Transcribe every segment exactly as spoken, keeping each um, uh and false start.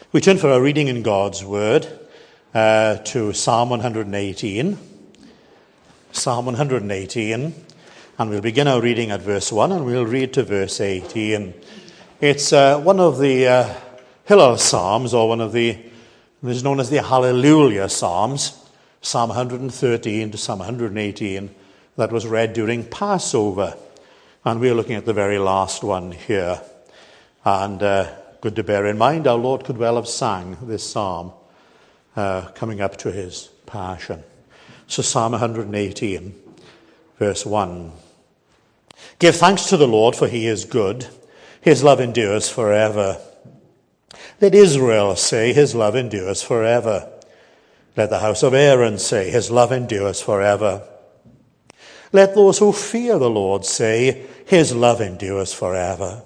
We turn for our reading in God's Word uh, to Psalm one hundred eighteen. Psalm one hundred eighteen. And we'll begin our reading at verse one and we'll read to verse eighteen. It's uh, one of the uh, Hillel Psalms, or one of the, it is known as the Hallelujah Psalms, Psalm one hundred thirteen to Psalm one hundred eighteen, that was read during Passover. And we're looking at the very last one here. And uh, good to bear in mind, our Lord could well have sang this psalm uh, coming up to his passion. So Psalm one hundred eighteen, verse one. Give thanks to the Lord, for he is good. His love endures forever. Let Israel say, his love endures forever. Let the house of Aaron say, his love endures forever. Let those who fear the Lord say, his love endures forever.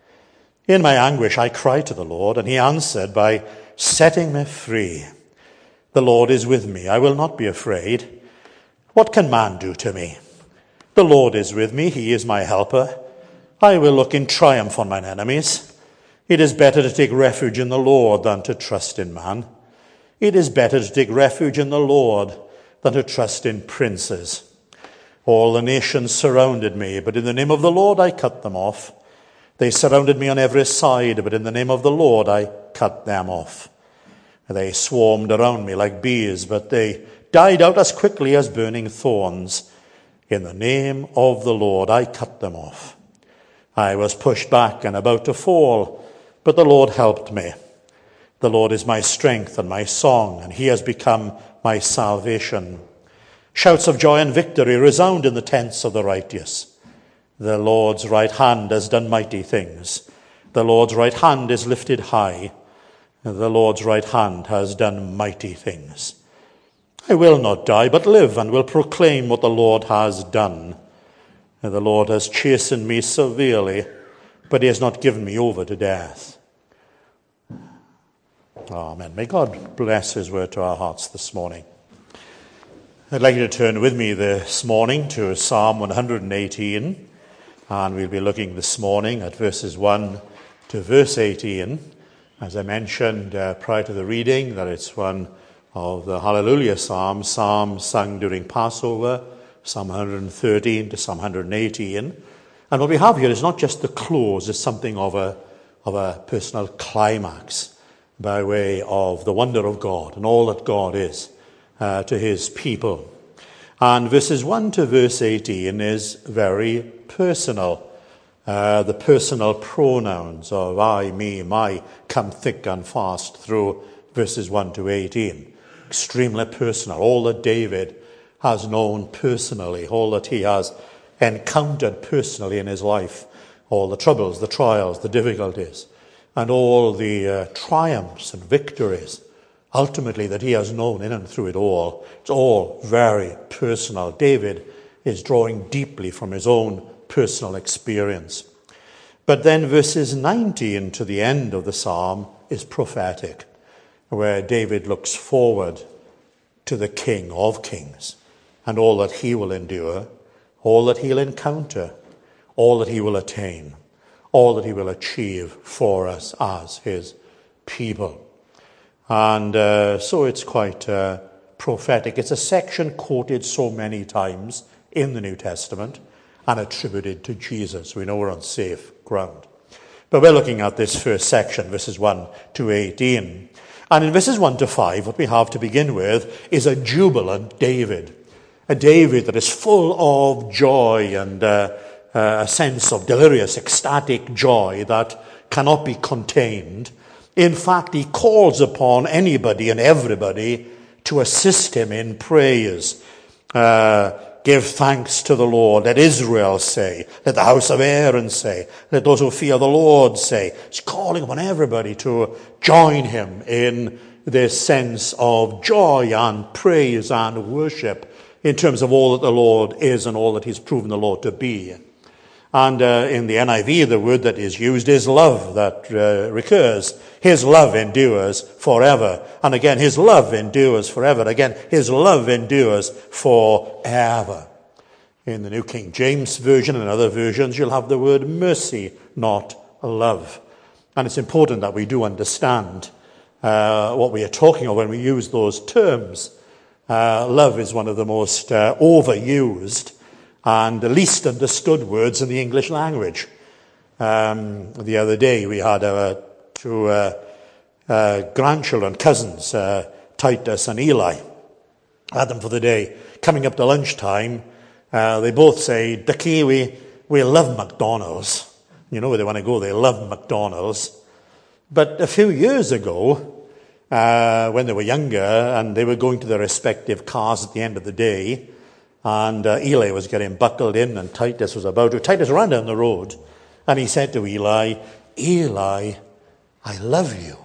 In my anguish I cried to the Lord, and he answered by setting me free. The Lord is with me. I will not be afraid. What can man do to me? The Lord is with me. He is my helper. I will look in triumph on mine enemies. It is better to take refuge in the Lord than to trust in man. It is better to take refuge in the Lord than to trust in princes. All the nations surrounded me, but in the name of the Lord I cut them off. They surrounded me on every side, but in the name of the Lord I cut them off. They swarmed around me like bees, but they died out as quickly as burning thorns. In the name of the Lord I cut them off. I was pushed back and about to fall, but the Lord helped me. The Lord is my strength and my song, and he has become my salvation. Shouts of joy and victory resound in the tents of the righteous. The Lord's right hand has done mighty things. The Lord's right hand is lifted high. The Lord's right hand has done mighty things. I will not die, but live, and will proclaim what the Lord has done. The Lord has chastened me severely, but he has not given me over to death. Amen. May God bless his word to our hearts this morning. I'd like you to turn with me this morning to Psalm one hundred eighteen. And we'll be looking this morning at verses one to verse eighteen. As I mentioned uh, prior to the reading, that it's one of the Hallelujah Psalms, psalms sung during Passover, Psalm one hundred thirteen to Psalm one hundred eighteen. And what we have here is not just the close, it's something of a, of a personal climax by way of the wonder of God and all that God is uh, to his people. And verses one to verse eighteen is very personal. Uh, the personal pronouns of I, me, my come thick and fast through verses one to eighteen. Extremely personal. All that David has known personally, all that he has encountered personally in his life, all the troubles, the trials, the difficulties, and all the uh, triumphs and victories ultimately that he has known in and through it all. It's all very personal. David is drawing deeply from his own personal experience. But then verses nineteen to the end of the psalm is prophetic, where David looks forward to the King of Kings and all that he will endure, all that he'll encounter, all that he will attain, all that he will achieve for us as his people. And uh, so it's quite uh, prophetic. It's a section quoted so many times in the New Testament and attributed to Jesus. We know we're on safe ground. But we're looking at this first section, verses one to eighteen. And in verses one to five, what we have to begin with is a jubilant David. A David that is full of joy and uh, uh, a sense of delirious, ecstatic joy that cannot be contained. In fact, he calls upon anybody and everybody to assist him in praise. Uh, give thanks to the Lord. Let Israel say. Let the house of Aaron say. Let those who fear the Lord say. He's calling upon everybody to join him in this sense of joy and praise and worship in terms of all that the Lord is and all that he's proven the Lord to be. And uh, in the N I V, the word that is used is love that uh, recurs. His love endures forever. And again, his love endures forever. Again, his love endures forever. In the New King James Version and other versions, you'll have the word mercy, not love. And it's important that we do understand uh, what we are talking of when we use those terms. Uh, love is one of the most uh, overused and the least understood words in the English language. Um, the other day we had our two uh, uh, grandchildren, cousins, uh, Titus and Eli. I had them for the day. Coming up to lunchtime, uh, they both say, Dickie, we, we love McDonald's. You know where they want to go, they love McDonald's. But a few years ago, uh, when they were younger and they were going to their respective cars at the end of the day, and uh, Eli was getting buckled in and Titus was about to. Titus ran down the road and he said to Eli, Eli, I love you.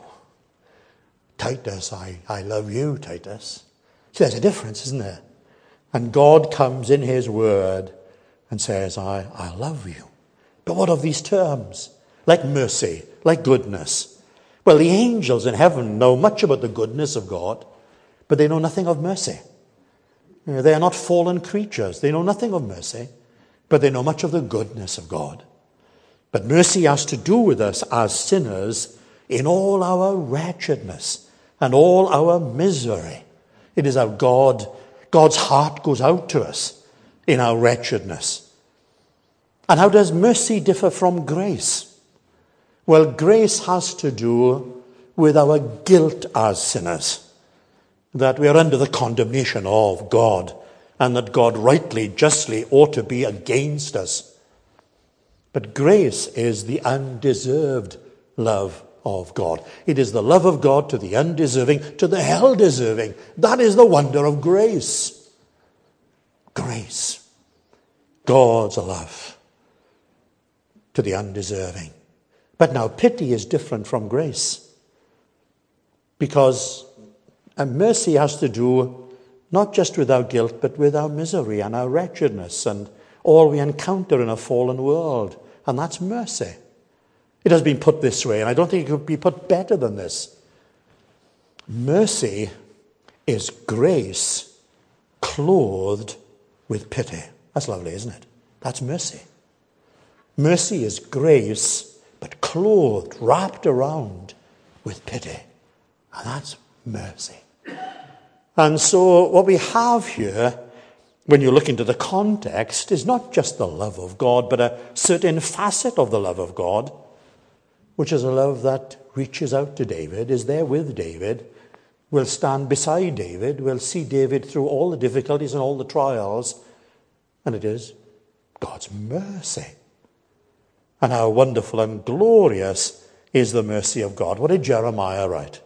Titus, I, I love you, Titus. See, there's a difference, isn't there? And God comes in his word and says, I, I love you. But what of these terms? Like mercy, like goodness. Well, the angels in heaven know much about the goodness of God, but they know nothing of mercy. They are not fallen creatures. They know nothing of mercy, but they know much of the goodness of God. But mercy has to do with us as sinners in all our wretchedness and all our misery. It is how God, God's heart goes out to us in our wretchedness. And how does mercy differ from grace? Well, grace has to do with our guilt as sinners, that we are under the condemnation of God, and that God rightly, justly ought to be against us. But grace is the undeserved love of God. It is the love of God to the undeserving, to the hell-deserving. That is the wonder of grace. Grace. God's love to the undeserving. But now pity is different from grace, because and mercy has to do not just with our guilt, but with our misery and our wretchedness and all we encounter in a fallen world. And that's mercy. It has been put this way, and I don't think it could be put better than this. Mercy is grace clothed with pity. That's lovely, isn't it? That's mercy. Mercy is grace, but clothed, wrapped around with pity. And that's mercy. And so what we have here, when you look into the context, is not just the love of God, but a certain facet of the love of God, which is a love that reaches out to David, is there with David, will stand beside David, will see David through all the difficulties and all the trials, and it is God's mercy. And how wonderful and glorious is the mercy of God. What did Jeremiah write?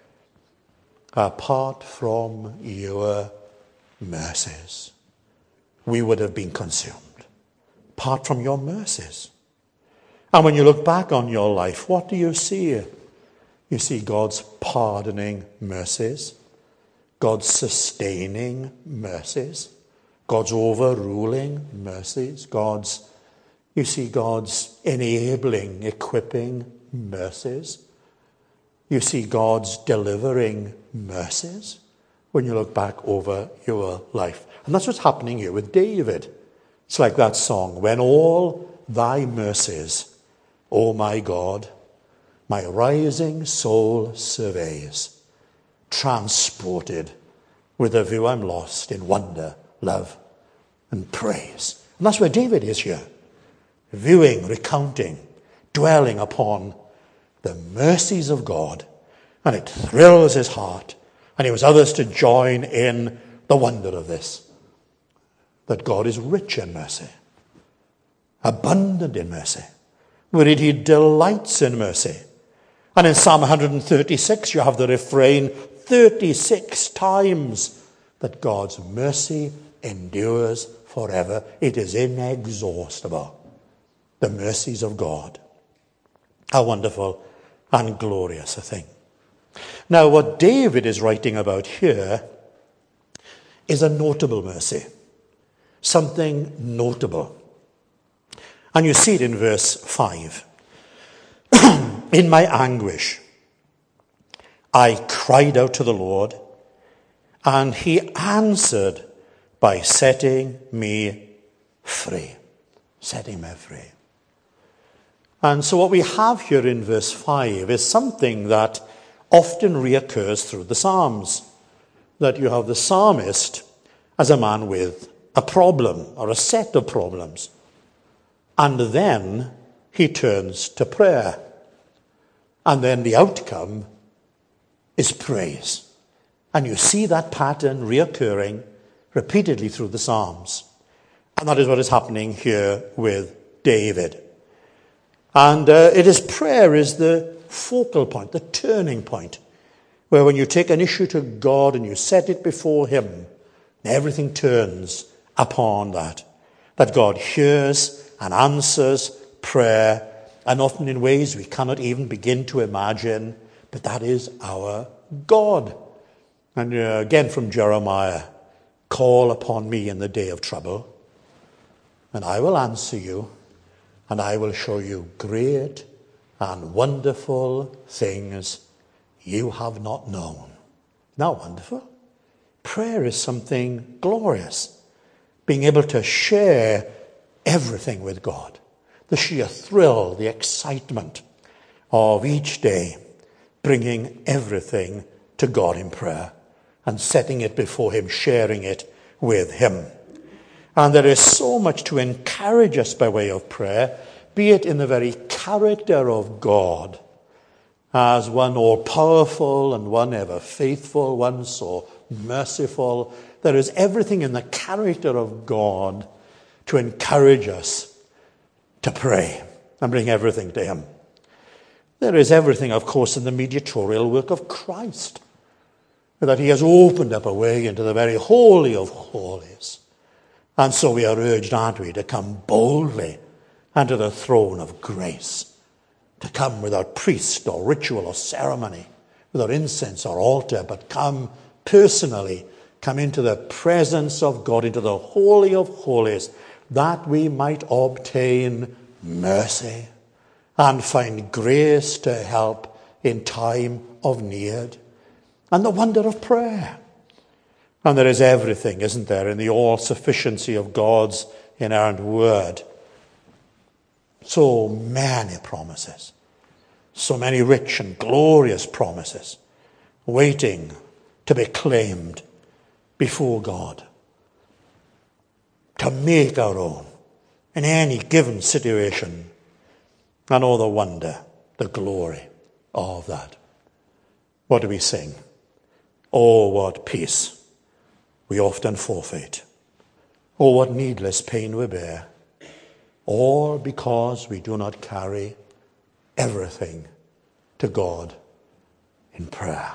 Apart from your mercies, we would have been consumed. Apart from your mercies. And when you look back on your life, what do you see? You see God's pardoning mercies, God's sustaining mercies, God's overruling mercies, God's You see God's enabling, equipping mercies. You see God's delivering mercies when you look back over your life. And that's what's happening here with David. It's like that song, when all thy mercies, O my God, my rising soul surveys, transported with a view I'm lost in wonder, love, and praise. And that's where David is here. Viewing, recounting, dwelling upon the mercies of God, and it thrills his heart, and he wants others to join in the wonder of this, that God is rich in mercy, abundant in mercy, wherein he delights in mercy. And in Psalm one thirty-six, you have the refrain thirty-six times that God's mercy endures forever. It is inexhaustible. The mercies of God. How wonderful and glorious a thing. Now, what David is writing about here is a notable mercy. Something notable. And you see it in verse five. In my anguish, I cried out to the Lord, and he answered by setting me free. Setting me free. And so what we have here in verse five is something that often reoccurs through the Psalms. That you have the psalmist as a man with a problem or a set of problems. And then he turns to prayer. And then the outcome is praise. And you see that pattern reoccurring repeatedly through the Psalms. And that is what is happening here with David. And uh, it is prayer is the focal point, the turning point, where when you take an issue to God and you set it before him, everything turns upon that. That God hears and answers prayer, and often in ways we cannot even begin to imagine, but that is our God. And uh, again from Jeremiah, call upon me in the day of trouble, and I will answer you, and I will show you great and wonderful things you have not known. Now, wonderful. Prayer is something glorious. Being able to share everything with God. The sheer thrill, the excitement of each day, bringing everything to God in prayer and setting it before him, sharing it with him. And there is so much to encourage us by way of prayer, be it in the very character of God, as one all-powerful and one ever-faithful, one so merciful. There is everything in the character of God to encourage us to pray and bring everything to him. There is everything, of course, in the mediatorial work of Christ, that he has opened up a way into the very holy of holies. And so we are urged, aren't we, to come boldly unto the throne of grace, to come without priest or ritual or ceremony, without incense or altar, but come personally, come into the presence of God, into the holy of holies, that we might obtain mercy and find grace to help in time of need. And the wonder of prayer. And there is everything, isn't there, in the all-sufficiency of God's inerrant word. So many promises. So many rich and glorious promises waiting to be claimed before God. To make our own in any given situation. And all the wonder, the glory of that. What do we sing? Oh, what peace we often forfeit. Oh, what needless pain we bear. All because we do not carry everything to God in prayer.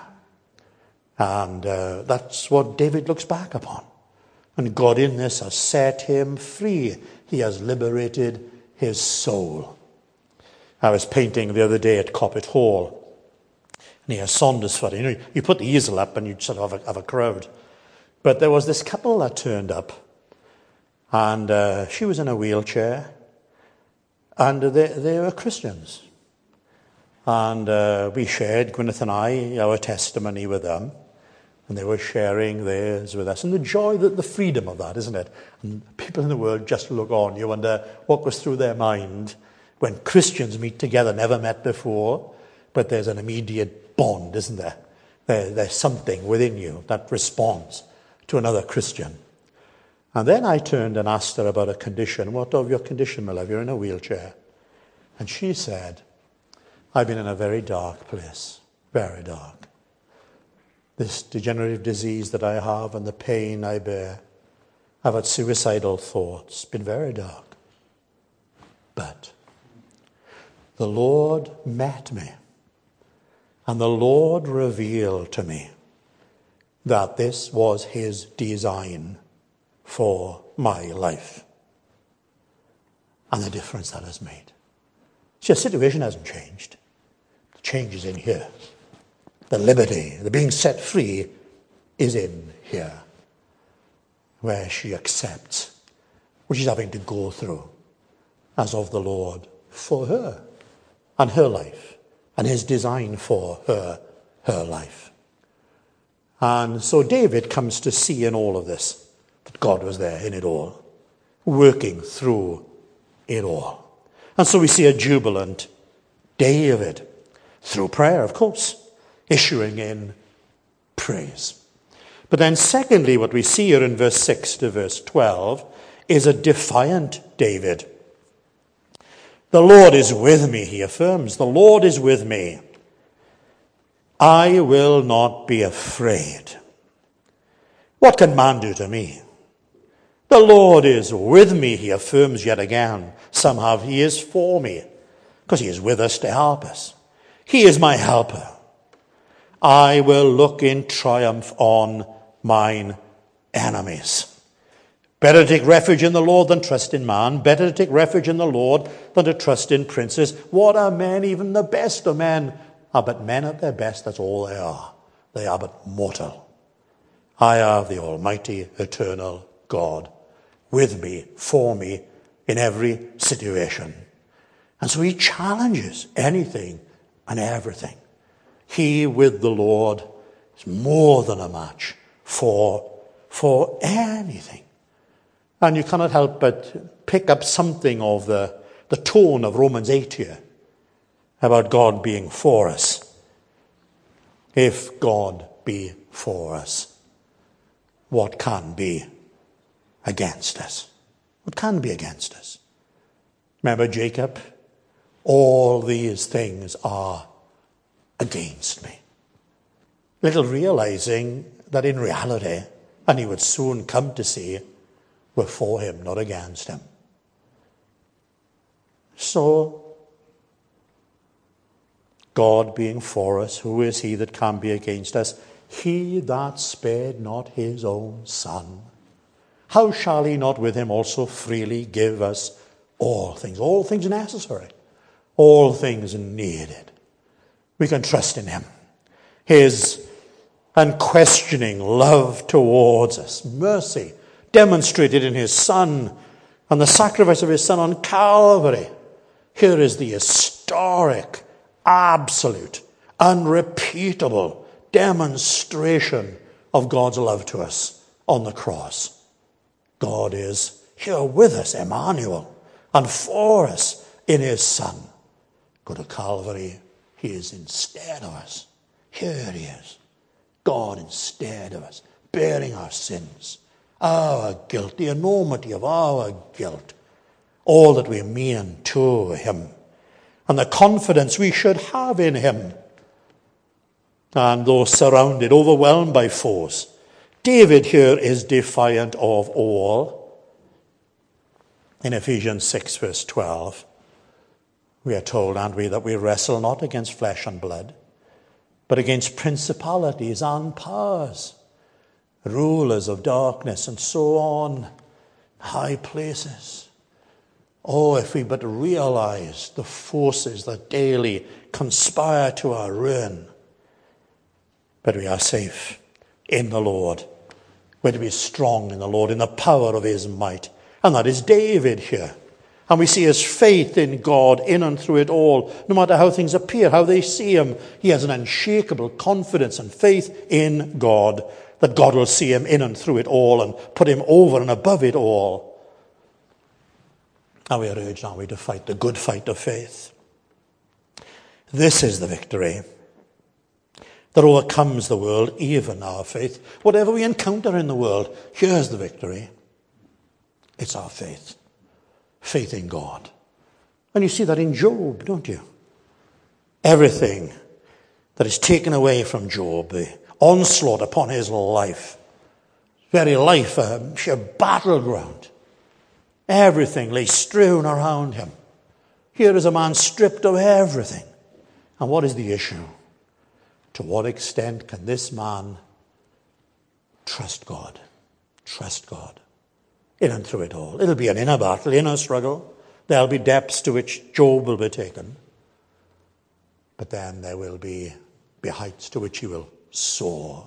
And uh, that's what David looks back upon. And God in this has set him free. He has liberated his soul. I was painting the other day at Coppet Hall near Saundersfoot. You know, you put the easel up and you sort of have a, have a crowd. But there was this couple that turned up, and uh, she was in a wheelchair, and they, they were Christians. And uh, we shared, Gwyneth and I, our testimony with them, and they were sharing theirs with us. And the joy, that the freedom of that, isn't it? And people in the world just look on. You wonder what goes through their mind when Christians meet together, never met before, but there's an immediate bond, isn't there? there there's something within you that responds to another Christian. And then I turned and asked her about a condition. What of your condition, my love? You're in a wheelchair. And she said, I've been in a very dark place, very dark. This degenerative disease that I have and the pain I bear. I've had suicidal thoughts, been very dark. But the Lord met me, and the Lord revealed to me that this was his design for my life. And the difference that has made. See, the situation hasn't changed. The change is in here. The liberty, the being set free is in here. Where she accepts what she's having to go through as of the Lord for her and her life and his design for her, her life. And so David comes to see in all of this that God was there in it all, working through it all. And so we see a jubilant David through prayer, of course. issuing in praise. But then secondly, what we see here in verse six to verse twelve is a defiant David. The Lord is with me, he affirms. The Lord is with me. I will not be afraid. What can man do to me? The Lord is with me, he affirms yet again. Somehow he is for me, because he is with us to help us. He is my helper. I will look in triumph on mine enemies. Better to take refuge in the Lord than trust in man. Better to take refuge in the Lord than to trust in princes. What are men? Even the best of men are but men at their best. That's all they are. They are but mortal. I have the Almighty, eternal God with me, for me, in every situation. And so he challenges anything and everything. He with the Lord is more than a match for, for anything. And you cannot help but pick up something of the, the tone of Romans eight here about God being for us. If God be for us, what can be against us? What can be against us? Remember Jacob? All these things are against me. Little realizing that in reality, and he would soon come to see, were for him, not against him. So, God being for us, who is he that can be against us? He that spared not his own son, how shall he not with him also freely give us all things? All things necessary, all things needed. We can trust in him. His unquestioning love towards us, mercy, demonstrated in his Son and the sacrifice of his Son on Calvary. Here is the historic, absolute, unrepeatable demonstration of God's love to us on the cross. God is here with us, Emmanuel, and for us in his Son. Go to Calvary, he is instead of us. Here he is, God instead of us, bearing our sins, our guilt, the enormity of our guilt, all that we mean to him, and the confidence we should have in him. And though surrounded, overwhelmed by foes, David here is defiant of all. In Ephesians six, verse twelve, we are told, aren't we, that we wrestle not against flesh and blood, but against principalities and powers, rulers of darkness, and so on, high places. Oh, if we but realize the forces that daily conspire to our ruin. But we are safe in the Lord. We're to be strong in the Lord, in the power of his might. And that is David here. And we see his faith in God in and through it all. No matter how things appear, how they see him, he has an unshakable confidence and faith in God, that God will see him in and through it all and put him over and above it all. And we are urged, aren't we, to fight the good fight of faith. This is the victory that overcomes the world, even our faith. Whatever we encounter in the world, here's the victory. It's our faith. Faith in God. And you see that in Job, don't you? Everything that is taken away from Job, the onslaught upon his life, very life a sheer battleground. Everything lay strewn around him. Here is a man stripped of everything. And what is the issue? To what extent can this man trust God? Trust God. In and through it all. It'll be an inner battle, inner struggle. There'll be depths to which Job will be taken. But then there will be, be heights to which he will soar.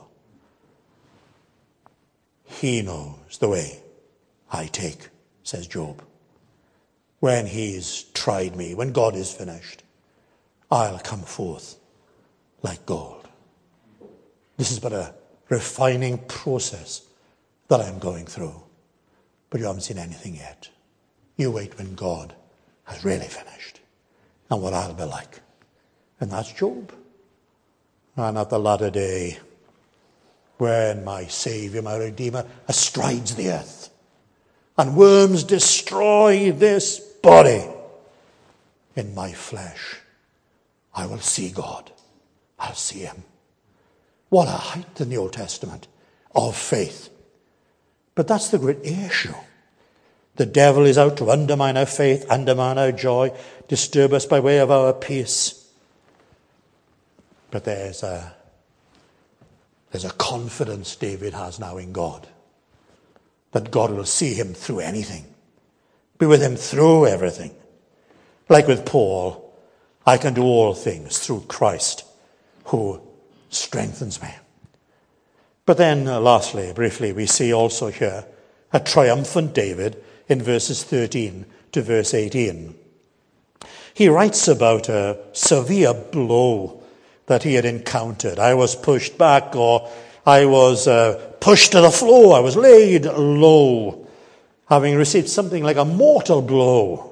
He knows the way I take, says Job. When he's tried me, when God is finished, I'll come forth like gold. This is but a refining process that I'm going through. But you haven't seen anything yet. You wait when God has really finished and what I'll be like. And that's Job. And at the latter day, when my Saviour, my Redeemer, astrides the earth, and worms destroy this body, in my flesh, I will see God. I'll see him. What a height in the Old Testament of faith. But that's the great issue. The devil is out to undermine our faith, undermine our joy, disturb us by way of our peace. But there's a, there's a confidence David has now in God, that God will see him through anything, be with him through everything. Like with Paul, I can do all things through Christ who strengthens me. But then, uh, lastly, briefly, we see also here a triumphant David in verses thirteen to verse eighteen. He writes about a severe blow that he had encountered. I was pushed back, or I was uh, pushed to the floor. I was laid low, having received something like a mortal blow.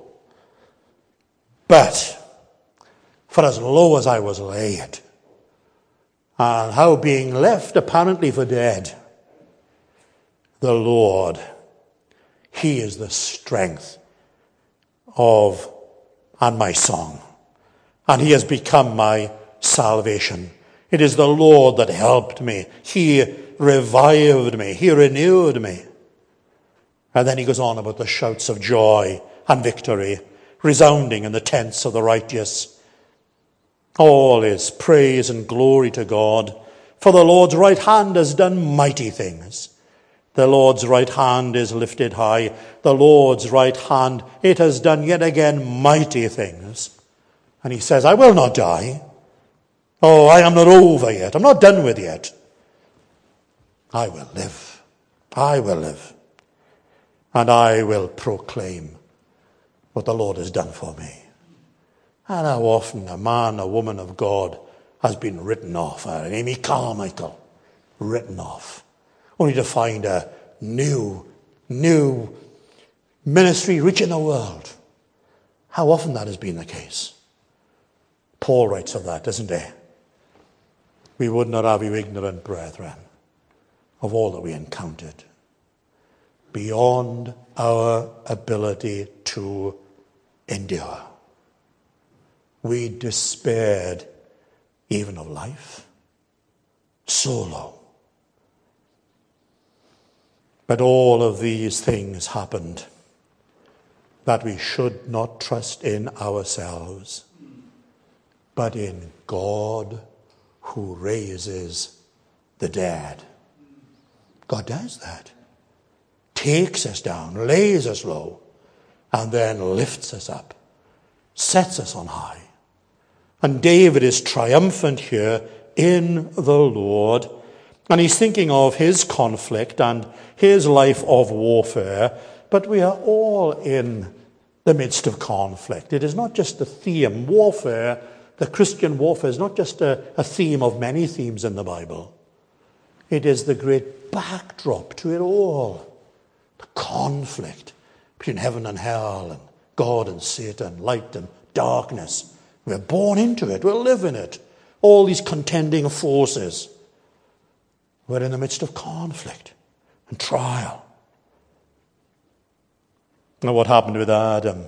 But for as low as I was laid, and how being left apparently for dead, the Lord, he is the strength of and my song, and he has become my salvation. It is the Lord that helped me. He revived me. He renewed me. And then he goes on about the shouts of joy and victory resounding in the tents of the righteous. All is praise and glory to God. For the Lord's right hand has done mighty things. The Lord's right hand is lifted high. The Lord's right hand, it has done yet again mighty things. And he says, I will not die. Oh, I am not over yet. I'm not done with yet. I will live. I will live. And I will proclaim what the Lord has done for me. And how often a man, a woman of God has been written off. Uh, Amy Carmichael, written off. Only to find a new, new ministry reaching the world. How often that has been the case. Paul writes of that, doesn't he? We would not have you ignorant, brethren, of all that we encountered, beyond our ability to endure. We despaired even of life. So low. But all of these things happened that we should not trust in ourselves, but in God who raises the dead. God does that. Takes us down, lays us low, and then lifts us up, sets us on high. And David is triumphant here in the Lord. And he's thinking of his conflict and his life of warfare. But we are all in the midst of conflict. It is not just a theme. Warfare, the Christian warfare, is not just a, a theme of many themes in the Bible. It is the great backdrop to it all. The conflict between heaven and hell, and God and Satan, light and darkness. We're born into it. We'll live in it. All these contending forces. We're in the midst of conflict and trial. Now, what happened with Adam?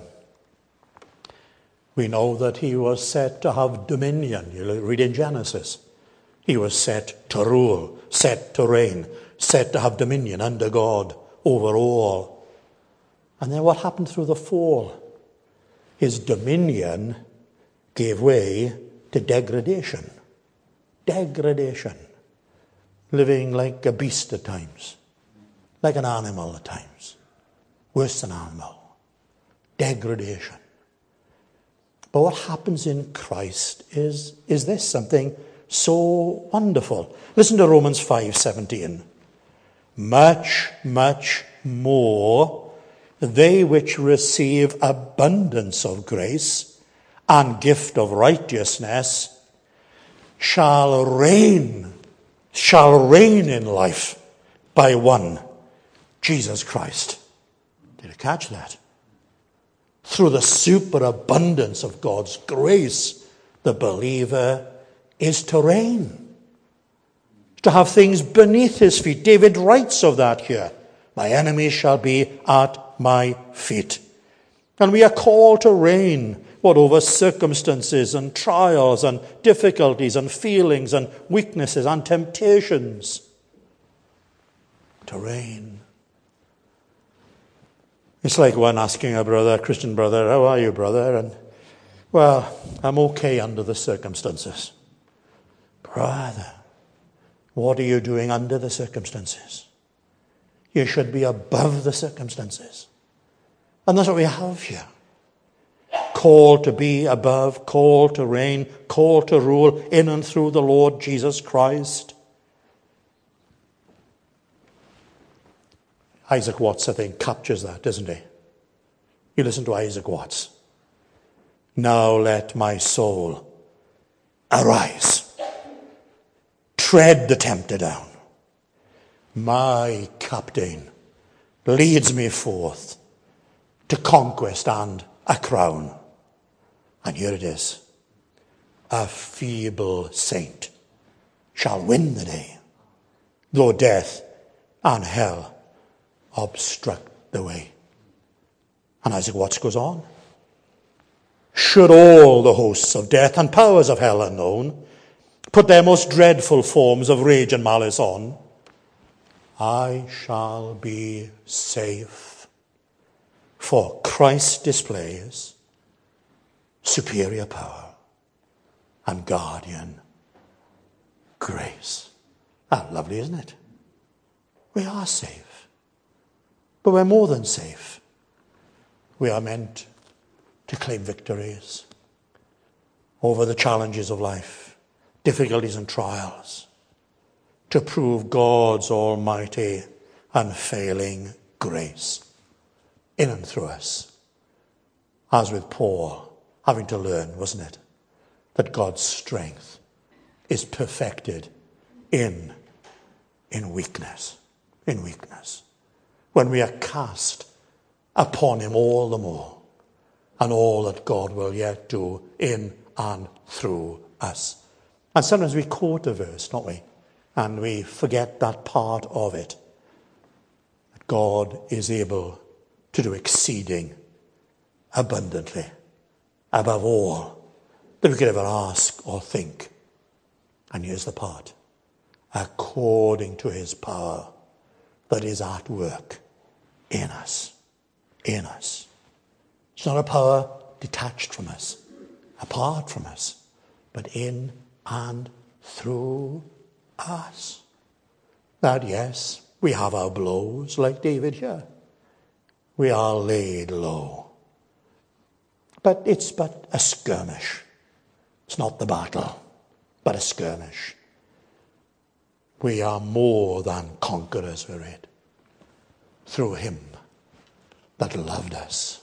We know that he was set to have dominion. You read in Genesis. He was set to rule, set to reign, set to have dominion under God over all. And then what happened through the fall? His dominion gave way to degradation. Degradation. Living like a beast at times. Like an animal at times. Worse than animal. Degradation. But what happens in Christ is, is this, something so wonderful. Listen to Romans five seventeen. Much, much more they which receive abundance of grace and gift of righteousness shall reign, shall reign in life by one, Jesus Christ. Did you catch that? Through the superabundance of God's grace, the believer is to reign. to have things beneath his feet. David writes of that here. My enemies shall be at my feet. And we are called to reign, what, over circumstances and trials and difficulties and feelings and weaknesses and temptations. To reign. It's like one asking a brother, a Christian brother, how are you, brother? And, well, I'm okay under the circumstances. Brother, what are you doing under the circumstances? You should be above the circumstances. And that's what we have here. Called to be above, called to reign, called to rule in and through the Lord Jesus Christ. Isaac Watts, I think, captures that, doesn't he? You listen to Isaac Watts. Now let my soul arise. Tread the tempter down. My captain leads me forth to conquest and a crown. And here it is. A feeble saint shall win the day, though death and hell obstruct the way. And Isaac Watts goes on. Should all the hosts of death and powers of hell unknown put their most dreadful forms of rage and malice on, I shall be safe, for Christ displays superior power and guardian grace. Ah, lovely, isn't it? We are safe. But we're more than safe. We are meant to claim victories over the challenges of life, difficulties and trials, to prove God's almighty, unfailing grace in and through us. As with Paul, having to learn, wasn't it, that God's strength is perfected in, in weakness, in weakness. When we are cast upon him all the more, and all that God will yet do in and through us. And sometimes we quote a verse, don't we? And we forget that part of it. That God is able to do exceeding abundantly, above all that we could ever ask or think. And here's the part. According to his power that is at work in us. In us. It's not a power detached from us, apart from us, but in and through us. That, yes, we have our blows, like David here. We are laid low. But it's but a skirmish. It's not the battle, but a skirmish. We are more than conquerors for it, through him that loved us.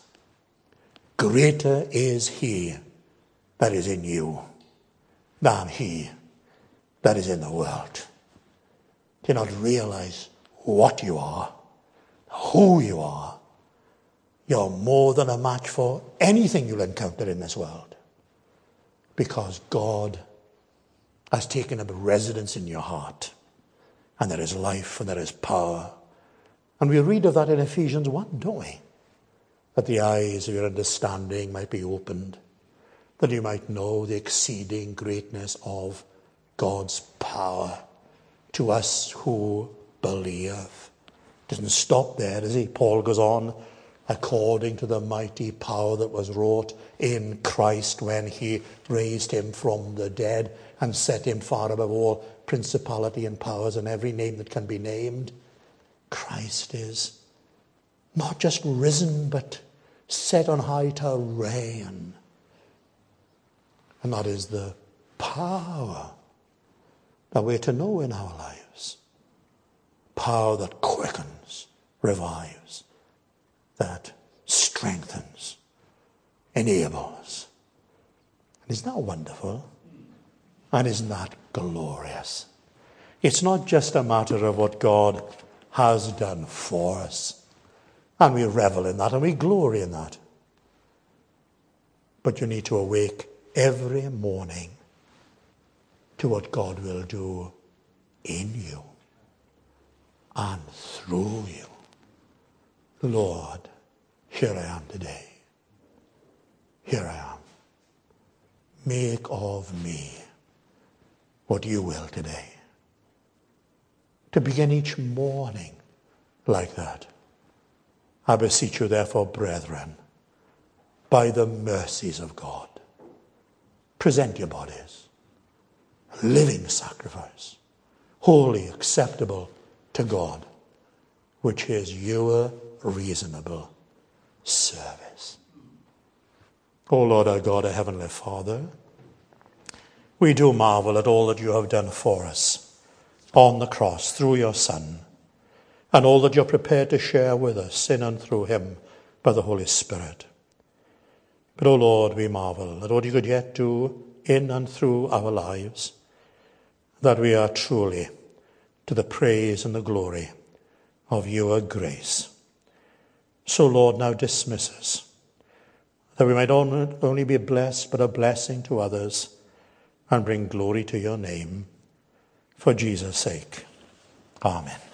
Greater is he that is in you than he that is in the world. Do you not realize what you are, who you are? You're more than a match for anything you'll encounter in this world, because God has taken up residence in your heart, and there is life and there is power. And we read of that in Ephesians one, don't we? That the eyes of your understanding might be opened, that you might know the exceeding greatness of God's power to us who believe. Doesn't stop there, does he? Paul goes on, according to the mighty power that was wrought in Christ when he raised him from the dead and set him far above all principality and powers and every name that can be named. Christ is not just risen, but set on high to reign. And that is the power that we're to know in our lives. Power that quickens, revives, that strengthens, enables. And isn't that wonderful? And isn't that glorious? It's not just a matter of what God has done for us. And we revel in that and we glory in that. But you need to awake every morning to what God will do in you and through you. Lord, here I am today. Here I am. Make of me what you will today. To begin each morning like that. I beseech you therefore, brethren, by the mercies of God, present your bodies, a living sacrifice, wholly acceptable to God, which is your reasonable service. O Lord our God, our heavenly Father, we do marvel at all that you have done for us on the cross through your Son, and all that you're prepared to share with us in and through him by the Holy Spirit. But, O Lord, we marvel at what you could yet do in and through our lives, that we are truly to the praise and the glory of your grace. So, Lord, now dismiss us, that we might only be blessed, but a blessing to others, and bring glory to your name. For Jesus' sake. Amen.